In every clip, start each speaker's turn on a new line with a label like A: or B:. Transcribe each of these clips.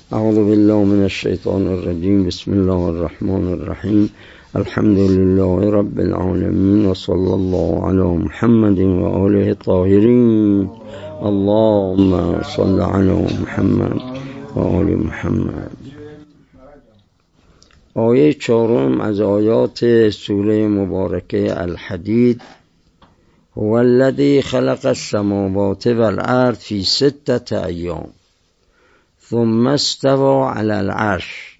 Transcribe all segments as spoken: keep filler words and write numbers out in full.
A: اعوذ بالله من الشیطان الرجیم. بسم الله الرحمن الرحیم. الحمد لله رب العالمین و صلی الله علی محمد و آله الطاهرین. اللهم صل علی محمد و آل محمد. آیه چهارم از آیات سوره مبارکه الحدید. هو الذی خلق السماوات والارض فی ستة ایام ثم استوى على العرش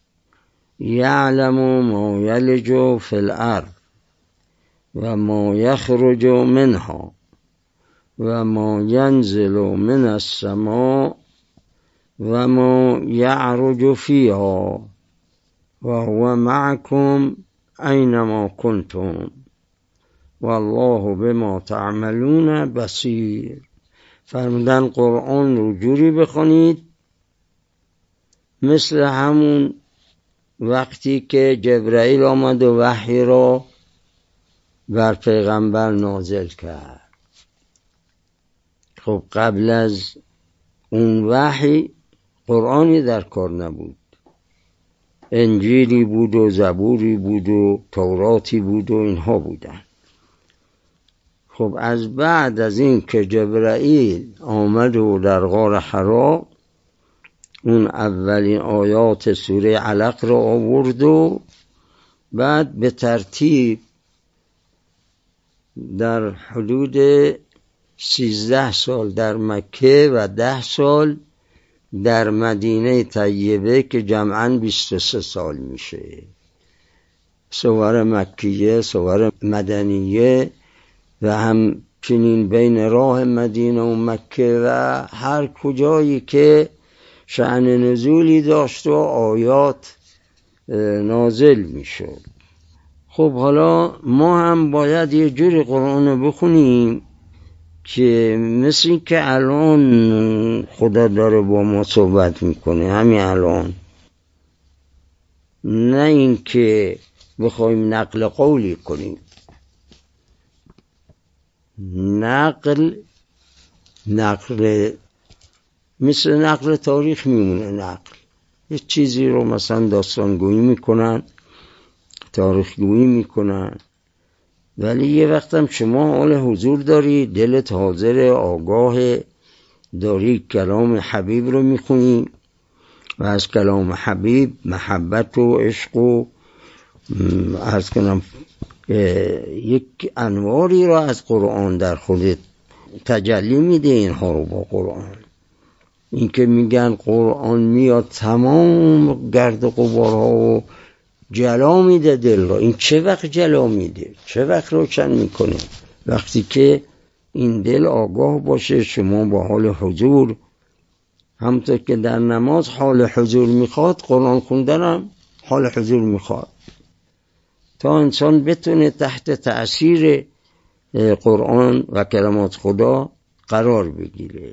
A: یعلم ما یلج فی الارض و ما یخرج منها و ما ینزل من السماء و ما یعرج فیها و هو معکم اینما کنتم والله بما تعملون بصیر. فرمودن قرآن رو جوری بخونید مثل همون وقتی که جبرائیل آمد و وحی را بر پیغمبر نازل کرد. خب قبل از اون وحی قرآنی در کار نبود. انجیلی بود و زبوری بود و توراتی بود و اینها بودن. خب از بعد از این که جبرائیل آمد و در غار حرا اون اولین آیات سوره علق را آورد و بعد به ترتیب در حدود سیزده سال در مکه و ده سال در مدینه طیبه که جمعاً بیست و سه سال میشه. سور مکیه، سور مدنیه و همچنین بین راه مدینه و مکه و هر کجایی که شأن نزولی داشت و آیات نازل میشد. خب حالا ما هم باید یه جوری قرآن بخونیم که مثل این که الان خدا داره با ما صحبت میکنه، همین الان، نه این که بخوایم نقل قولی کنیم. نقل نقل مثل نقل تاریخ میمونه. نقل یه چیزی رو مثلا داستانگویی میکنن، تاریخ گویی میکنن، ولی یه وقتم شما حال حضور داری، دلت حاضر، آگاه داری، کلام حبیب رو میخونی و از کلام حبیب محبت و عشق و عرض کنم یک انواری رو از قرآن در خودت تجلی میده. اینها رو با قرآن، این که میگن قرآن میاد تمام گرد و غبارها و جلا میده دل رو. این چه وقت جلا میده؟ چه وقت روشن میکنه؟ وقتی که این دل آگاه باشه. شما با حال حضور، همونطور که در نماز حال حضور میخواد، قرآن خوندنم حال حضور میخواد تا انسان بتونه تحت تأثیر قرآن و کلمات خدا قرار بگیره.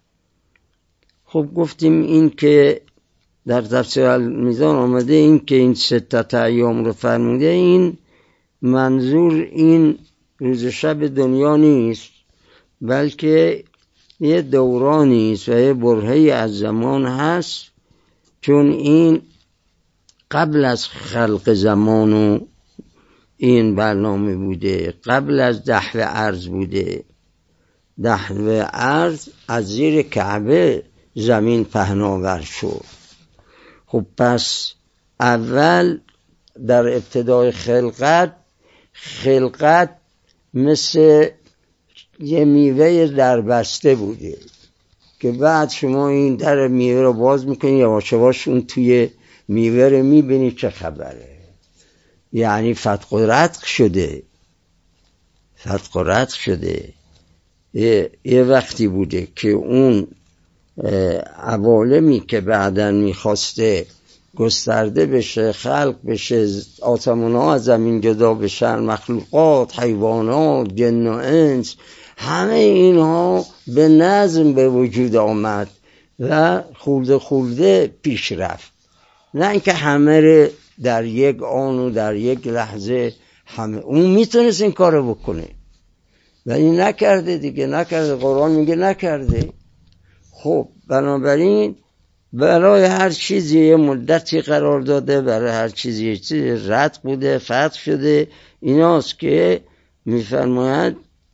A: خب گفتیم این که در تفسیر المیزان آمده این که این ستت ایام رو فرموده، این منظور این روز شب دنیا نیست، بلکه یه دورانی است و یه برهه‌ای از زمان هست، چون این قبل از خلق زمان و این برنامه بوده، قبل از دحو ارض بوده. دحو ارض از زیر کعبه زمین پهناور شد. خب پس اول در ابتدای خلقت خلقت مثل یه میوه در بسته بوده که بعد شما این در میوه رو باز میکنی، یواش یواش اون توی میوه رو میبینی چه خبره. یعنی فتق و رتق شده، فتق و رتق شده. یه, یه وقتی بوده که اون عوالمی که بعداً میخواسته گسترده بشه، خلق بشه، آسمان ها از زمین جدا بشن، مخلوقات، حیوانات، جن و انس، همه اینها به نظم به وجود آمد و خورده خورده پیش رفت. نه اینکه همه رو در یک آن و در یک لحظه همه. اون میتونست این کارو بکنه ولی نکرده دیگه، نکرده. قرآن میگه نکرده. خب بنابراین برای هر چیزی یه مدتی قرار داده، برای هر چیزی یه چیزی رد بوده، فتح شده. ایناست که میفرماید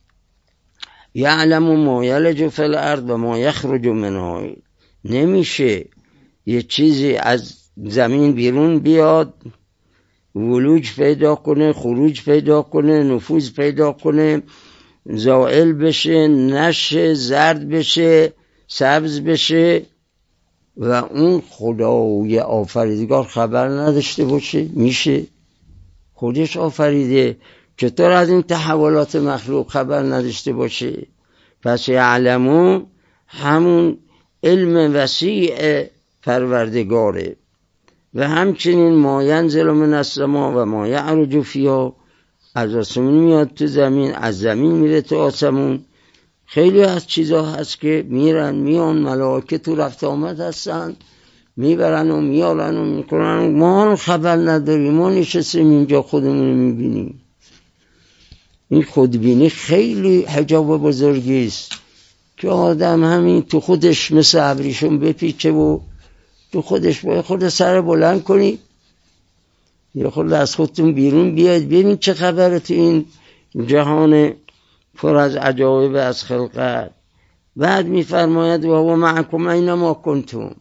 A: یعلم ما یلج فی الارض و ما یخرج منها. نمیشه یه چیزی از زمین بیرون بیاد، ولوج پیدا کنه، خروج پیدا کنه، نفوذ پیدا کنه، زائل بشه، نشه، زرد بشه، سبز بشه و اون خدای آفریدگار خبر نداشته باشه؟ میشه؟ خودش آفریده، چطور از این تحولات مخلوق خبر نداشته باشه؟ پس یعلمو همون علم وسیع پروردگاره. و همچنین ما ینزل من السما و ما یعرج فیها، از آسمون میاد تو زمین، از زمین میره تو آسمون. خیلی از چیزا هست که میرن میان، ملائکه تو رفت آمد هستن، میبرن و میارن و میکنن، ما خبر نداریم، ما نشستیم اینجا خودمون رو میبینیم. این خودبینی خیلی حجاب بزرگی است که آدم همین تو خودش مثل ابریشم بپیچه و تو خودش باید خود سر بلند کنی، یا خود از خودتون بیرون بیاید ببین چه خبره تو این جهان پر از عجایب از خلقت. بعد میفرماید و هو معکم اینما کنتم.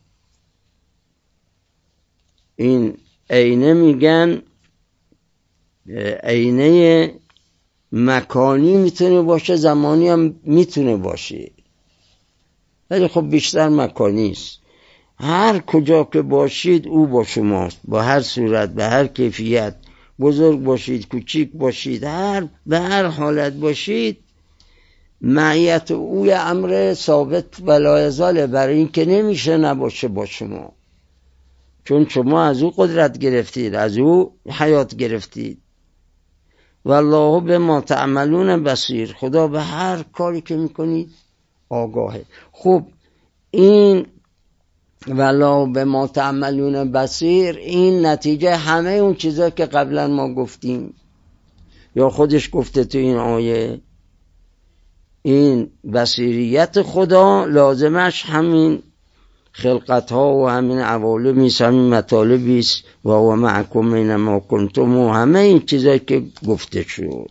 A: این عینه میگن عینه مکانی میتونه باشه، زمانی هم میتونه باشه، ولی خب بیشتر مکانی است. هر کجا که باشید او با شماست، با هر صورت، به هر کیفیت، بزرگ باشید، کوچیک باشید، هر به هر حالت باشید، معیت او امر ثابت ولا یزال، برای این که نمیشه نباشه با شما، چون شما از او قدرت گرفتید، از او حیات گرفتید. والله بما تعملون بصیر، خدا به هر کاری که میکنید آگاهه. خب این والله بما تعملون بصیر، این نتیجه همه اون چیزا که قبلا ما گفتیم یا خودش گفته تو این آیه. این بصیریت خدا لازمش همین خلقت ها و همین عوالمی است، همین مطالبی است. و هو معکم اینما کنتم و همه این چیزایی که گفته شد.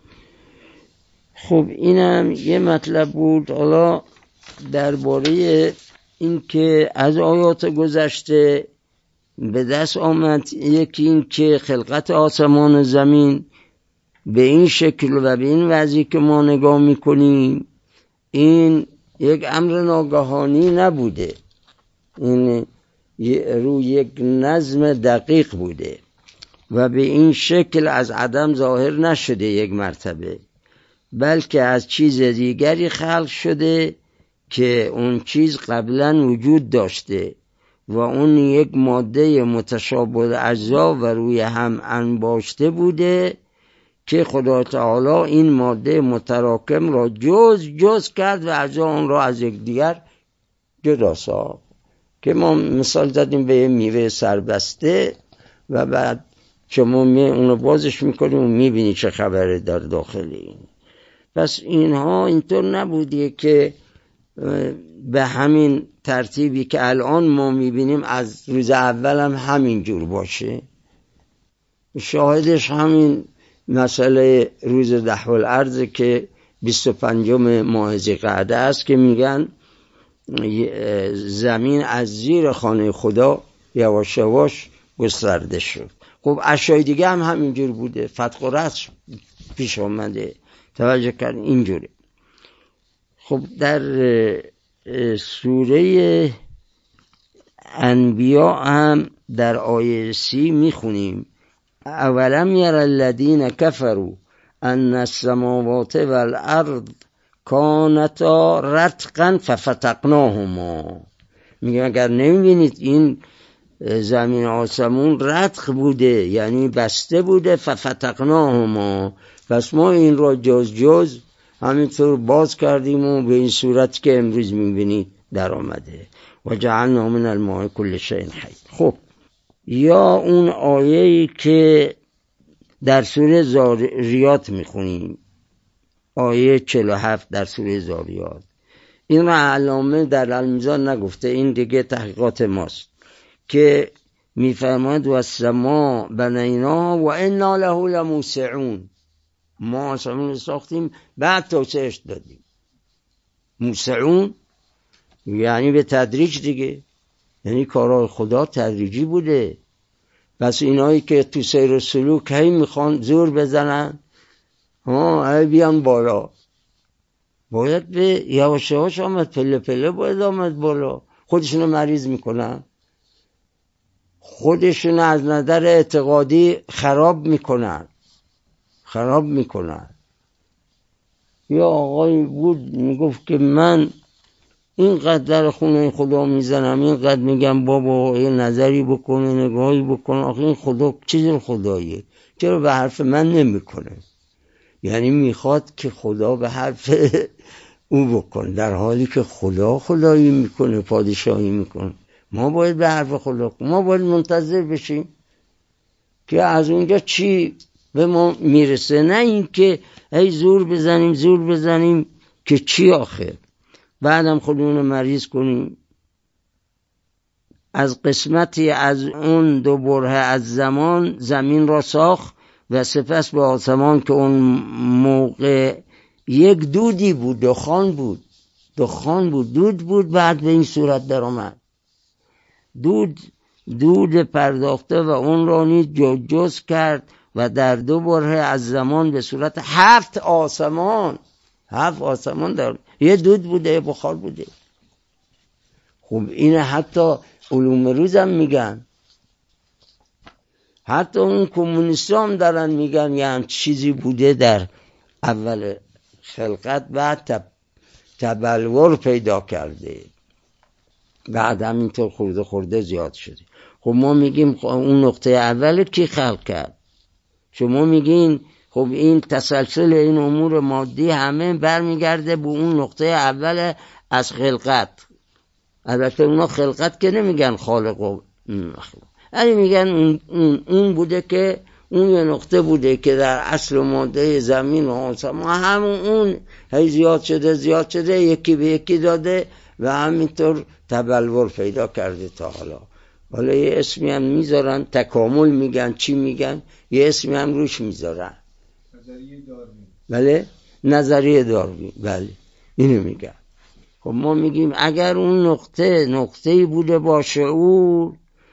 A: خب اینم یه مطلب بود. حالا درباره این که از آیات گذشته به دست آمد، یکی این که خلقت آسمان و زمین به این شکل و به این وضعی که ما نگاه میکنیم، این یک امر ناگهانی نبوده، این روی یک نظم دقیق بوده و به این شکل از عدم ظاهر نشده یک مرتبه، بلکه از چیز دیگری خلق شده که اون چیز قبلا وجود داشته و اون یک ماده متشابه اجزا و روی هم انباشته بوده که خدا تعالی این ماده متراکم را جز جز کرد و اجزا اون را از یک دیگر جدا ساخت. که ما مثال زدیم به یه میوه سربسته و بعد شما می اونو بازش میکنیم و میبینی چه خبره در داخل این. پس اینها اینطور نبودیه که به همین ترتیبی که الان ما میبینیم از روز اول هم همین جور باشه. شاهدش همین مسئله روز دحو الارض که بیست و پنجم ماه ذی‌قعده است که میگن زمین از زیر خانه خدا یواش یواش گسترده شد. خب اشیاء دیگه هم همینجور بوده، فتح و رسم پیش آمده، توجه کرد اینجوره. خب در سوره انبیاء هم در آیه سی میخونیم اولم یر الذین کفروا ان السماوات والارض کانتا رتقا ففتقناهما. میگه اگر نمیبینید این زمین آسمون رتق بوده، یعنی بسته بوده، ففتقناهما، پس ما این را جز جز همینطور باز کردیم و به این صورت که امروز میبینید در آمده. و جعلنا من الماء کل شیء حی. خب یا اون آیه‌ای که در سوره زاریات میخونیم، آیه چهل و هفت در سوره زاریات، این را علامه در المیزان نگفته، این دیگه تحقیقات ماست که میفرماید و السما بنینا و انا له لموسعون، ما آسمون ساختیم بعد توسعهش دادیم. موسعون یعنی به تدریج دیگه، یعنی کارهای خدا تدریجی بوده. پس اینایی که تو سیر و سلوک هی میخوان زور بزنن ها هی بیان بالا، باید به یواش یواش آمد، پله پله باید آمد بالا. خودشونو مریض میکنن، خودشونو از نظر اعتقادی خراب میکنن خراب میکنن یا آقای بود میگفت که من اینقدر در خونه خدا میزنم، اینقدر میگم بابا یه نظری بکنه، نگاهی بکنه، آخه این خدا چیز خداییه، چرا به حرف من نمیکنه؟ یعنی میخواد که خدا به حرف او بکنه، در حالی که خدا خدایی میکنه، پادشاهی میکنه. ما باید به حرف خدا کنیم، ما باید منتظر بشیم که از اونجا چی به ما میرسه، نه این که ای زور بزنیم زور بزنیم که چی آخر، بعدم خودمون مریض کنیم. از قسمتی از اون دو بره از زمان زمین را ساخت و سپس به آسمان که اون موقع یک دودی بود، دخان بود دخان بود دود بود، بعد به این صورت در آمد. دود دود پرداخته و اون را نیز جز جز کرد و در دو بره از زمان به صورت هفت آسمان هفت آسمان در یه دود بوده، یه بخار بوده. خب اینه حتی علوم روز هم میگن، حتی اون کمونیست هم دارن میگن یه هم چیزی بوده در اول خلقت، بعد تب... تبلور پیدا کرده، بعد همینطور خورده خورده زیاد شده. خب ما میگیم اون نقطه اول کی خلق کرد؟ شما میگین خب این تسلسل این امور مادی همه برمیگرده به اون نقطه اول از خلقت. البته اونا خلقت که نمیگن خالق و مخلوق، یعنی میگن اون, اون, اون بوده که اون یه نقطه بوده که در اصل ماده زمین و آسمان همون اون هی زیاد شده زیاد شده یکی به یکی داده و همینطور تبلور پیدا کرده تا حالا. حالا یه اسمی هم میذارن، تکامل میگن، چی میگن، یه اسمی هم روش میذارن، نظریه داروین. بله نظریه داروین، بله اینو میگن. خب ما میگیم اگر اون نقطه نقطه‌ای بوده با شعور،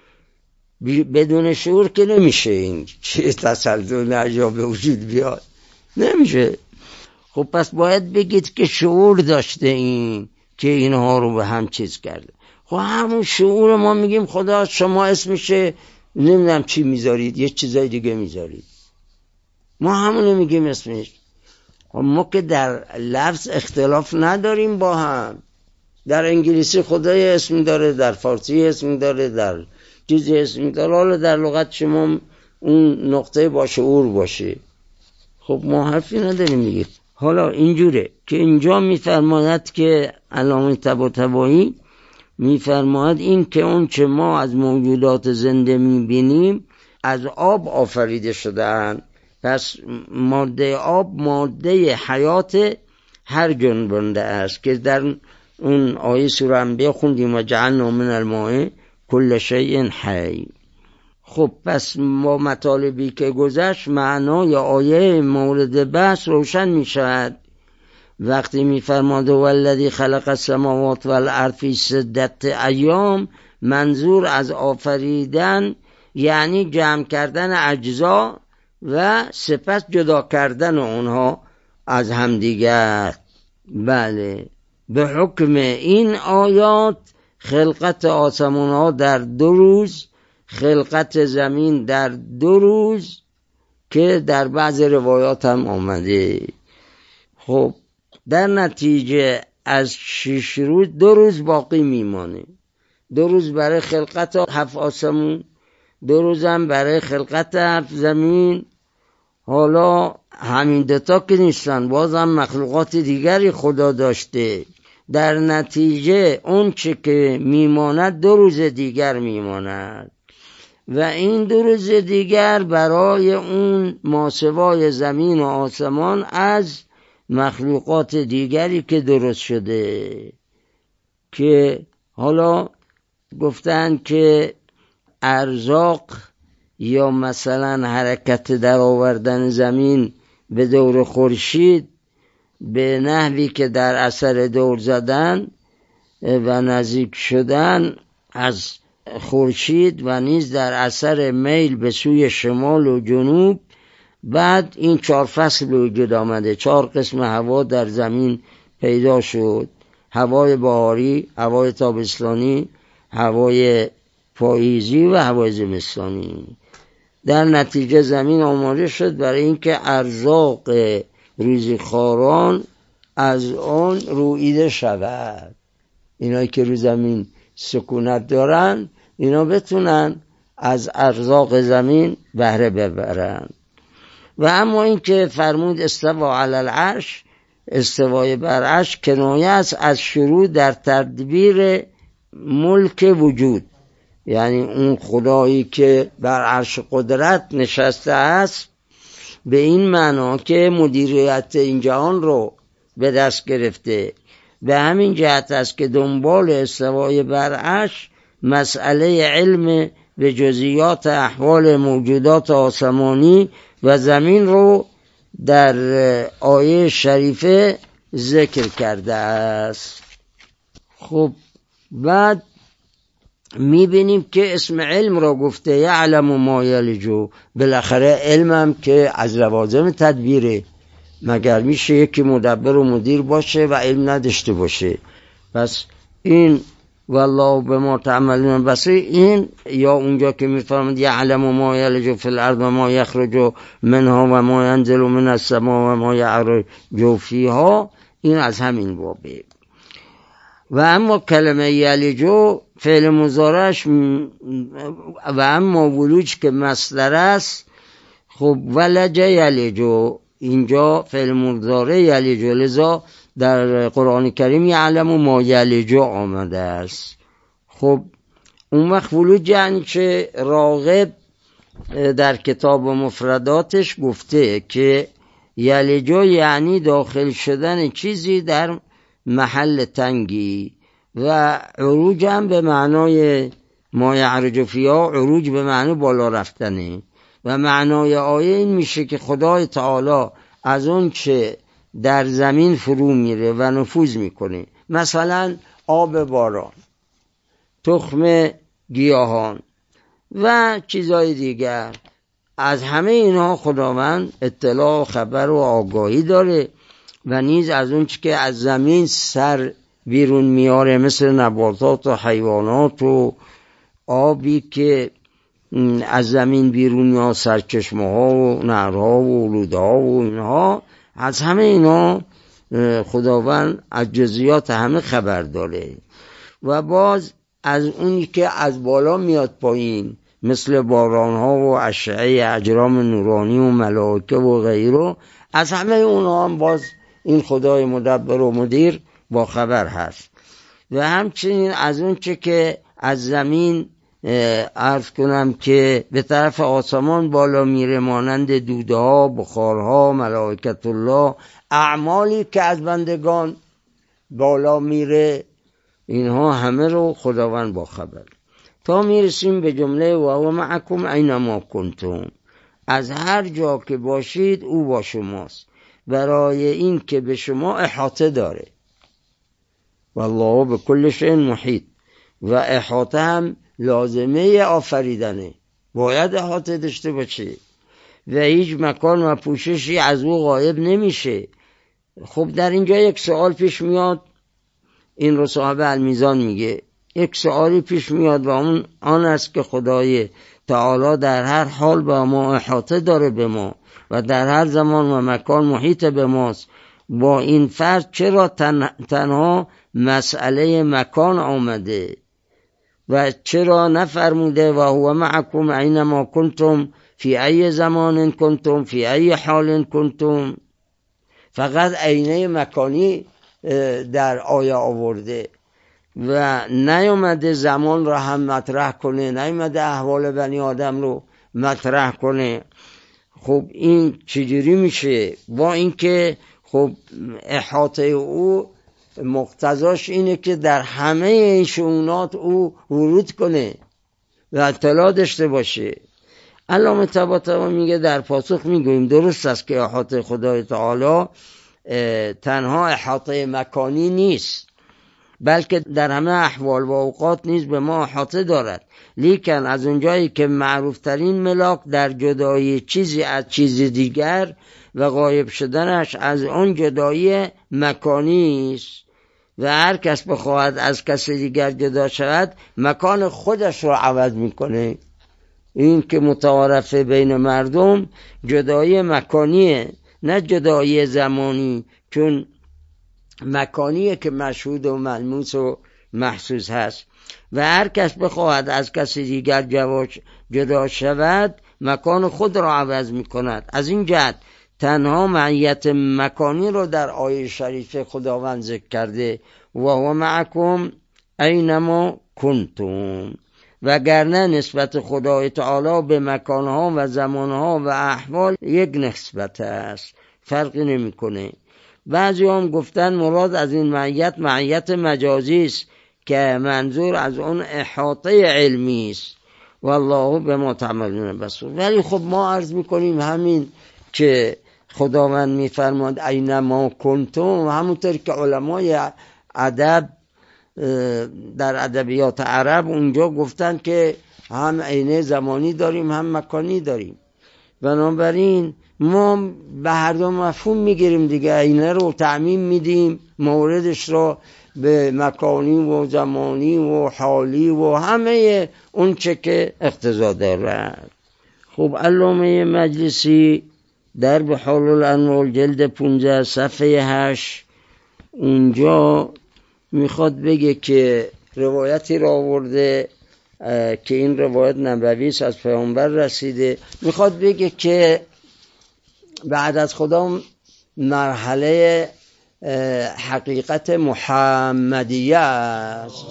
A: بدون شعور که نمیشه این چه تسلسل نجا به وجود بیاد، نمیشه. خب پس باید بگید که شعور داشته این که اینها رو به هم چیز کرده. خب همون شعور ما میگیم خدا، شما اسمشه نمیدونم چی میذارید، یه چیزای دیگه میذارید، ما همونو میگیم اسمش. خب ما که در لفظ اختلاف نداریم با هم، در انگلیسی خدای اسم داره، در فارسی اسم داره، در چیزی اسم داره، حالا در لغت شما اون نقطه با شعور باشه. خب ما حرفی نداریم میگید. حالا اینجوره که اینجا میفرماید که علامه طباطبایی میفرماید این که اون چه ما از موجودات زنده میبینیم از آب آفریده شدن. پس ماده آب ماده حیات هر جنبنده است که در اون آیه سوره انبیاء خوندیم و جعلنا من الماء کل شیء حی. خب پس ما مطالبی که گذشت معنای آیه مورد بحث روشن می شود وقتی می فرماده والذی خلق السماوات والارض فی ستة ایام. منظور از آفریدن یعنی جمع کردن اجزا و سپس جدا کردن اونها از همدیگر. بله، به حکم این آیات خلقت آسمان ها در دو روز، خلقت زمین در دو روز که در بعض روایات هم آمده. خب در نتیجه از شش روز دو روز باقی میمانه، دو روز برای خلقت هفت آسمون، دو روز هم برای خلقت هفت زمین. حالا همین دوتا که نیستن، باز هم مخلوقات دیگری خدا داشته. در نتیجه اون چه که میماند دو روز دیگر میماند و این دو روز دیگر برای اون ماسوای زمین و آسمان از مخلوقات دیگری که درست شده. که حالا گفتن که ارزاق یا مثلا حرکت در آوردن زمین به دور خورشید به نحوی که در اثر دور زدن و نزدیک شدن از خورشید و نیز در اثر میل به سوی شمال و جنوب، بعد این چهار فصل به وجود آمده. چهار قسم هوا در زمین پیدا شد: هوای بهاری، هوای تابستانی، هوای پاییزی و هوای زمستانی. در نتیجه زمین آماده شد برای اینکه ارزاق روزیخواران از آن روییده شود. اینایی که رو زمین سکونت دارن اینا بتونن از ارزاق زمین بهره ببرن. و اما این که فرمود استوا علی العرش، استوای بر عرش کنایه است از شروع در تدبیر ملک وجود، یعنی اون خدایی که بر عرش قدرت نشسته است به این معنا که مدیریت این جهان رو به دست گرفته. به همین جهت است که دنبال استوای بر عرش مسئله علم به جزئیات احوال موجودات آسمانی و زمین رو در آیه شریفه ذکر کرده است. خب بعد میبینیم که اسم علم را گفته یعلم ما یلجو، بالاخره علمم که از لوازم تدبیره. مگر میشه یکی مدبر و مدیر باشه و علم نداشته باشه؟ پس این والله بما تعملون بصیر، این یا اونجا که میفرماید یعلم ما یلج فی الارض و ما یخرج منها و ما ینزل من السماء و ما یعرج فیها، این از همین بابه. و اما کلمه یلجو فعل مضارعش و اما ولوج که مصدر است، خب ولج یلجو، اینجا فعل مضارع یلجو، لذا در قرآن کریم یعلم ما یلجو آمده است. خب اون وقت ولوج یعنی چه؟ راغب در کتاب مفرداتش گفته که یلجو یعنی داخل شدن چیزی در محل تنگی، و عروج هم به معنای ما یعرج فیها، عروج به معنای بالا رفتنه. و معنای آیه این میشه که خدای تعالی از اون چه در زمین فرو میره و نفوذ میکنه، مثلا آب باران، تخم گیاهان و چیزهای دیگر، از همه اینها خداوند اطلاع و خبر و آگاهی داره. و نیز از اون چه که از زمین سر بیرون میاره، مثل نباتات و حیوانات و آبی که از زمین بیرون میاد، سرچشمه ها و نهرها و رودها و اینها، از همه اینا خداوند از جزئیات همه خبر داره. و باز از اونی که از بالا میاد پایین، مثل باران ها و اشعه اجرام نورانی و ملائکه و غیره، از همه اونها هم باز این خدای مدبر و مدیر با خبر هست. و همچنین از اون چه که از زمین عرض کنم که به طرف آسمان بالا میره، مانند دوده ها، بخارها، ملائکت الله، اعمالی که از بندگان بالا میره، اینها همه رو خداوند با خبر. تا میرسیم به جمله و هو معکم اینما کنتم، از هر جا که باشید او با شماست، برای این که به شما احاطه داره. والله به کل شیء محیط، و احاطه هم لازمه آفریدنه، باید احاطه داشته باشه و هیچ مکان و پوششی از او غایب نمیشه. خب در اینجا یک سوال پیش میاد، این رو صاحب المیزان میگه، یک سوالی پیش میاد و اون آن است که خدای تعالی در هر حال با ما احاطه داره به ما و در هر زمان و مکان محیط به ماست. با این فرض چرا تن، تنها مسئله مکان آمده و چرا نفرموده و هو معکم اینما کنتم فی ای زمان کنتم فی ای حال کنتم؟ فقط عینه مکانی در آیه آورده و نیومده زمان را هم مطرح کنه، نیومده احوال بنی آدم رو مطرح کنه. خب این چجوری میشه؟ با اینکه خب احاطه او مقتضاش اینه که در همه این شؤونات او ورود کنه و اطلاع داشته باشه. علامه طباطبایی میگه در پاسخ میگوییم درست است که احاطه خدای تعالی تنها احاطه مکانی نیست، بلکه در همه احوال و اوقات نیز به ما احاطه دارد، لیکن از اونجایی که معروف ترین ملاک در جدایی چیزی از چیز دیگر و غایب شدنش از اون جدایی مکانی است و هر کس بخواهد از کسی دیگر جدا شود مکان خودش رو عوض میکنه. این که متعارفه بین مردم جدایی مکانیه، نه جدایی زمانی، چون مکانیه که مشهود و ملموس و محسوس هست و هر کس بخواهد از کسی دیگر جدا شود مکان خود را عوض می کند. از این جهت تنها معیت مکانی را در آیه شریف خداوند ذکر کرده و هو معکم اینما کنتم، وگرنه نسبت خدای تعالی به مکانها و زمانها و احوال یک نسبت است، فرقی نمی کنه. بعضی هم گفتن مراد از این معیت معیت مجازی است که منظور از اون احاطه علمی است، والله بما تعملون بصیر. ولی خب ما عرض میکنیم همین که خداوند میفرماد اینما کنتم، همونطور که علمای ادب در ادبیات عرب اونجا گفتن که هم عینه زمانی داریم هم مکانی داریم، بنابراین ما به هر دو مفهوم میگیریم دیگه، عینه رو تعمیم میدیم، موردش رو به مکانی و زمانی و حالی و همه اون چه که اقتضا دارد. خب علامه مجلسی در بحار الانوار جلد پانزده صفحه هشت اونجا میخواد بگه که روایتی را آورده که این روایت نبوی است، از پیامبر رسیده، میخواد بگه که بعد از خدا مرحله حقیقت محمدیه است.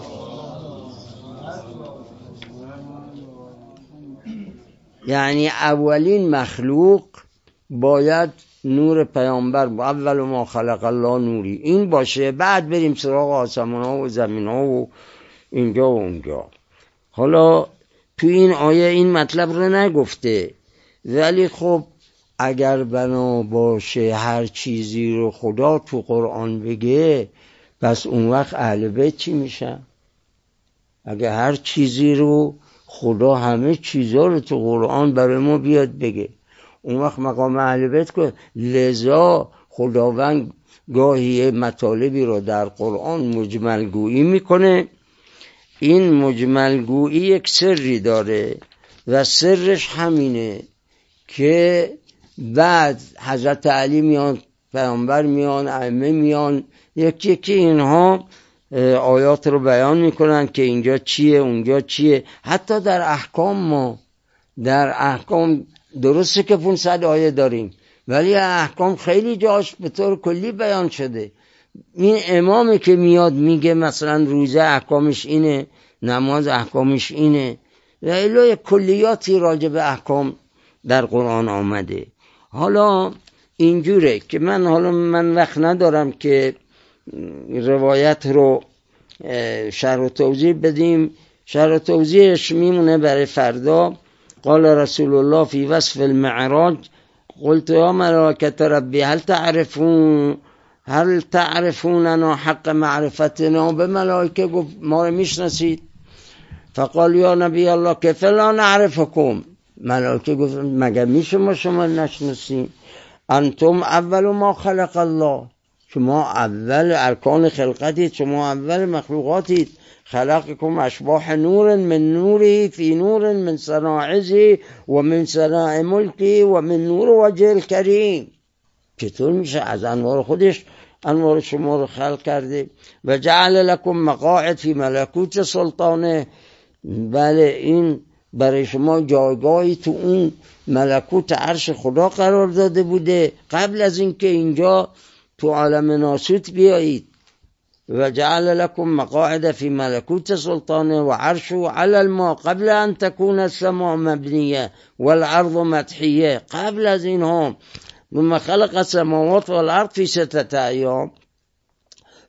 A: یعنی اولین مخلوق باید نور پیامبر، اول ما خلق الله نوری، این باشه، بعد بریم سراغ آسمان ها و زمین ها و اینجا و اونجا. حالا تو این آیه این مطلب رو نگفته، ولی خب اگر بنا باشه هر چیزی رو خدا تو قرآن بگه، پس اون وقت اهل بیت چی میشن؟ اگر هر چیزی رو خدا همه چیزا رو تو قرآن برای ما بیاد بگه، اون وقت مقام اهل بیت که لذا خداوند گاهی مطالبی رو در قرآن مجمل گویی میکنه. این مجمل گویی یک سری داره و سرش همینه که بعد حضرت علی میان، پیامبر میان، ائمه میان، یکی یکی اینها آیات رو بیان میکنن که اینجا چیه اونجا چیه. حتی در احکام، ما در احکام درسته که پانصد آیه داریم، ولی احکام خیلی جاش به طور کلی بیان شده. این امامی که میاد میگه مثلا روزه احکامش اینه، نماز احکامش اینه، و الی کلیاتی راجع به احکام در قرآن آمده. حالا اینجوره که من حالا من وقت ندارم که روایت رو شرح و توضیح بدیم، شرح و توضیحش میمونه برای فردا. قال رسول الله فی وصف المعراج قلت یا ملائکة ربی هل تعرفون هل تعرفوننا حق معرفتنا؟ به ملائکه گفت ما رو میشناسید؟ فقال یا نبی الله کیف لا نعرفکم؟ ملائکه گفت مگر میشه ما شما نشناسیم؟ انتم اول ما خلق الله، شما اول ارکان خلقتید، شما اول مخلوقاتید. خلقكم اشباح نور من نوره في نور من صناعه و من صناع ملکی و من نور وجه الکریم. چطور میشه از انوار خودش انوار شما رو خلق کرده؟ و جعل لكم مقاعد فی ملکوت سلطانه، بله این برای شما جایگاهی تو اون ملکوت عرش خدا قرار داده بوده قبل از اینکه اینجا تو عالم ناسوت بیایید. و جعل لكم مقاعد في ملكوت سلطانه وعرشه على الماء قبل ان تكون السماء مبنيه والارض مدحيه. قبل از اینها ثم خلق السماوات والارض في سته ایام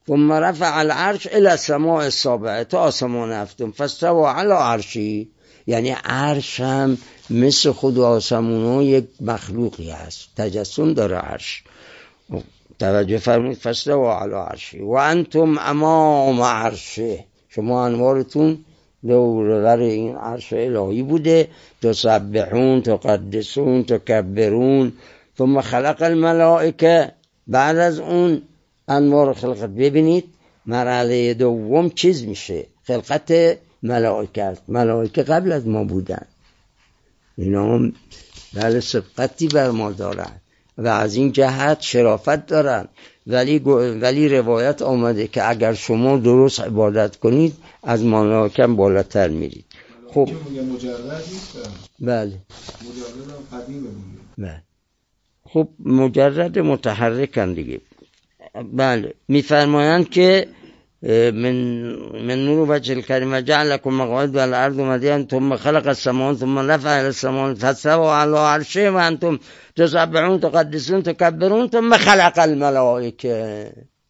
A: ثم رفع العرش الى السماء السابعه تا آسمان هفتم فاستوى علی عرشی، یعنی عرش هم مثل خود آسمون ها یک مخلوقی هست، تجسم داره عرش. توجه فرمایید فاستوى علی عرشی و انتم امام عرشه، شما انوارتون دورور این عرش الهی بوده. تسبحون تقدسون تکبرون. ثم خلق الملائکه، بعد از اون انوار خلقت ببینید مرحله دوم چیز میشه، خلقت ملائکه است. ملائکه قبل از ما بودن، اینا هم بله سبقتی بر ما دارن و از این جهت شرافت دارن، ولی ولی روایت آمده که اگر شما درست عبادت کنید از ملائکه بالاتر میرید. خب
B: مجرد نیست؟
A: بله
B: مجرد هم قدیمه.
A: بله خب مجرد متحرکن دیگه. بله میفرمایند که من من نور وجه الكريم جعل لكم مقاعد والارض مدينة ثم خلق السماوات ثم رفع الى السماء فاستوى على عرشه وانتم تسبحون تقدسون تكبرون ثم خلق الملائکه.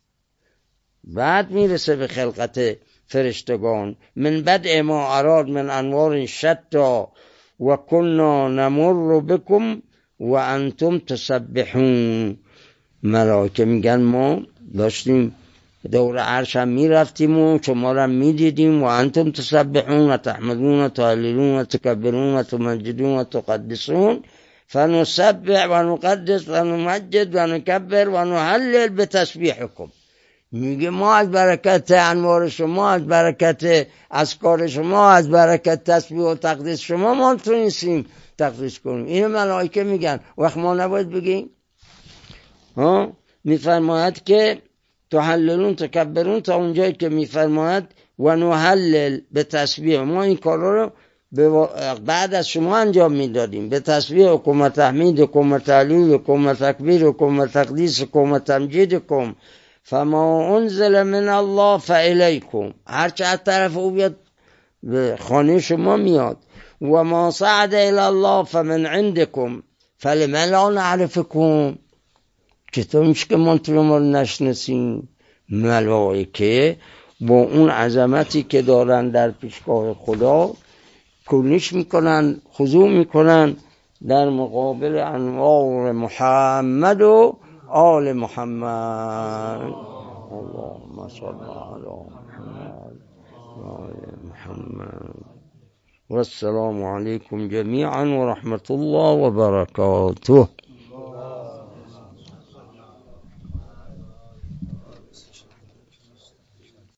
A: بعد میرسه به خلقت فرشتگان. من بدء ما اراد من انوار شتا و كنا نمر بكم و انتم تسبحون. ملائکه میگن ما داشتیم دور عرش هم میرفتیم و شما را میدیدیم و انتم تسبحون و تحمدون و تهلیلون و تکبرون و تمجدون و تقدسون. فنسبح و نقدس و نمجد و نکبر و نهلل بتسبیحکم. میگه ما از برکت انوار شما، از برکت اذکار شما، از برکت تسبیح و تقدیس شما ما تونستیم تقدیس کنیم. اینو ملائکه میگن، وقت ما نباید بگیم؟ ها میفرماید که تحللون تکبرون تا اونجایی که میفرماید و نهلل به تسبیح. ما این کارا رو بعد از شما انجام میدادیم، به تسبیح و تحمید و تعلیل و تکبیر و تقدیس و تمجید. فما انزل من الله فالیکم، هرچه از طرف او بیاد به خانه شما میاد. و ما صعد الی الله فمن عندکم فلم لا نعرفکم. چطور میشه که ما تو ما رو نشناسیم؟ ملائکه با اون عظمتی که دارن در پیشگاه خدا کنش میکنن، خضوع میکنن در مقابل انوار محمد و آل محمد. اللهم صل علی محمد و آل محمد. والسلام علیکم جمیعا و رحمت الله و برکاته.